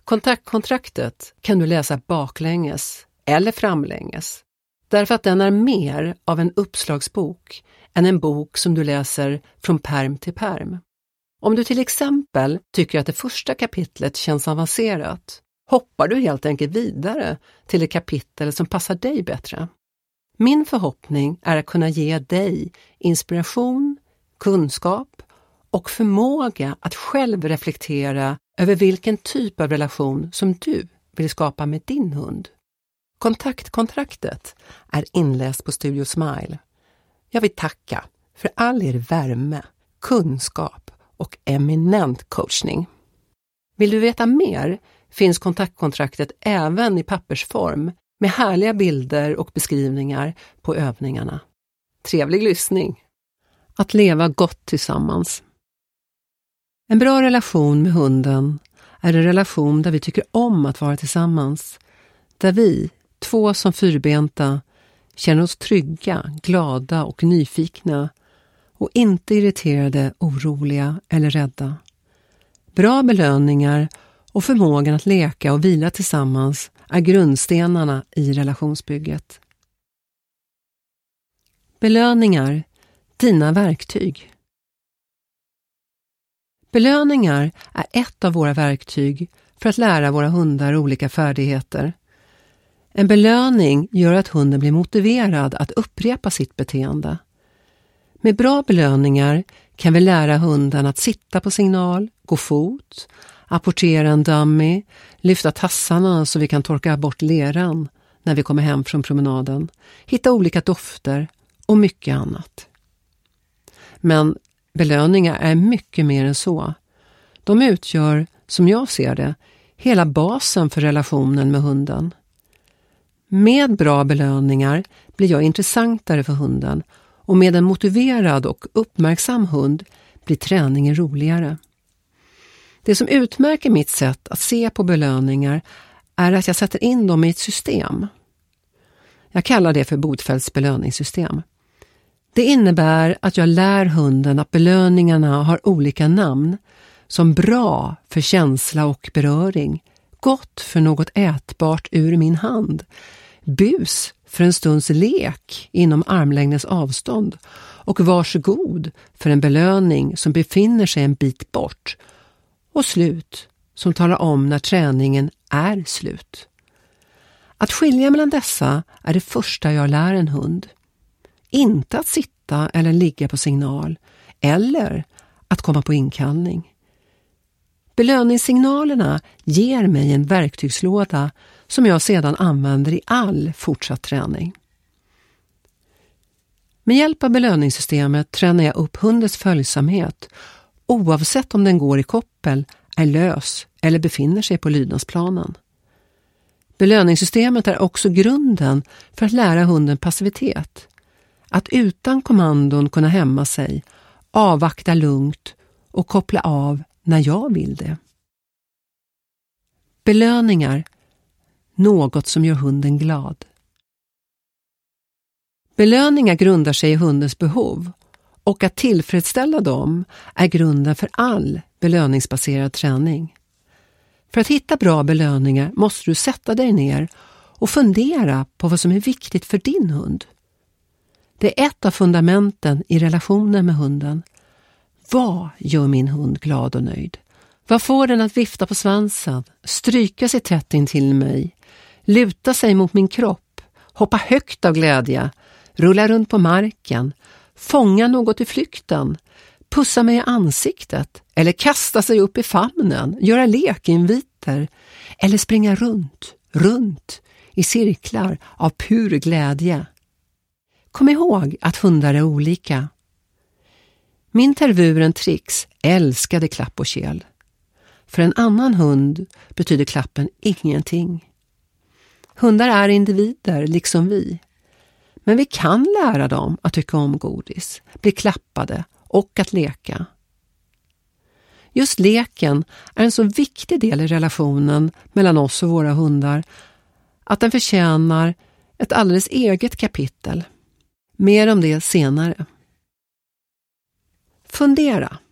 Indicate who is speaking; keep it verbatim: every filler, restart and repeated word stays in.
Speaker 1: Kontaktkontraktet kan du läsa baklänges eller framlänges, därför att den är mer av en uppslagsbok än en bok som du läser från perm till perm. Om du till exempel tycker att det första kapitlet känns avancerat, hoppar du helt enkelt vidare till ett kapitel som passar dig bättre. Min förhoppning är att kunna ge dig inspiration, kunskap och förmåga att själv reflektera över vilken typ av relation som du vill skapa med din hund. Kontaktkontraktet är inläst på Studio Smile. Jag vill tacka för all er värme, kunskap och eminent coachning. Vill du veta mer finns kontaktkontraktet även i pappersform med härliga bilder och beskrivningar på övningarna. Trevlig lyssning! Att leva gott tillsammans. En bra relation med hunden är en relation där vi tycker om att vara tillsammans. Där vi, två som fyrbenta, känner oss trygga, glada och nyfikna och inte irriterade, oroliga eller rädda. Bra belöningar och förmågan att leka och vila tillsammans är grundstenarna i relationsbygget. Belöningar, dina verktyg. Belöningar är ett av våra verktyg för att lära våra hundar olika färdigheter. En belöning gör att hunden blir motiverad att upprepa sitt beteende. Med bra belöningar kan vi lära hunden att sitta på signal, gå fot, apportera en dummy, lyfta tassarna så vi kan torka bort leran när vi kommer hem från promenaden, hitta olika dofter och mycket annat. Men belöningar är mycket mer än så. De utgör, som jag ser det, hela basen för relationen med hunden. Med bra belöningar blir jag intressantare för hunden och med en motiverad och uppmärksam hund blir träningen roligare. Det som utmärker mitt sätt att se på belöningar är att jag sätter in dem i ett system. Jag kallar det för Bodfeldts belöningssystem. Det innebär att jag lär hunden att belöningarna har olika namn, som bra för känsla och beröring, gott för något ätbart ur min hand, bus för en stunds lek inom armlängdens avstånd och varsågod för en belöning som befinner sig en bit bort, och slut som talar om när träningen är slut. Att skilja mellan dessa är det första jag lär en hund. Inte att sitta eller ligga på signal eller att komma på inkallning. Belöningssignalerna ger mig en verktygslåda som jag sedan använder i all fortsatt träning. Med hjälp av belöningssystemet tränar jag upp hundens följsamhet oavsett om den går i koppel, är lös eller befinner sig på lydnadsplanen. Belöningssystemet är också grunden för att lära hunden passivitet. Att utan kommandon kunna hämma sig, avvakta lugnt och koppla av när jag vill det. Belöningar, något som gör hunden glad. Belöningar grundar sig i hundens behov, och att tillfredsställa dem är grunden för all belöningsbaserad träning. För att hitta bra belöningar måste du sätta dig ner och fundera på vad som är viktigt för din hund. Det är ett av fundamenten i relationen med hunden. Vad gör min hund glad och nöjd? Vad får den att vifta på svansen, stryka sig tätt in till mig, luta sig mot min kropp, hoppa högt av glädje, rulla runt på marken, fånga något i flykten, pussa mig i ansiktet eller kasta sig upp i famnen, göra lekinviter eller springa runt, runt i cirklar av pur glädje. Kom ihåg att hundar är olika. Min tervuren Trix älskade klapp och kel. För en annan hund betyder klappen ingenting. Hundar är individer liksom vi. Men vi kan lära dem att tycka om godis, bli klappade och att leka. Just leken är en så viktig del i relationen mellan oss och våra hundar att den förtjänar ett alldeles eget kapitel. Mer om det senare. Fundera.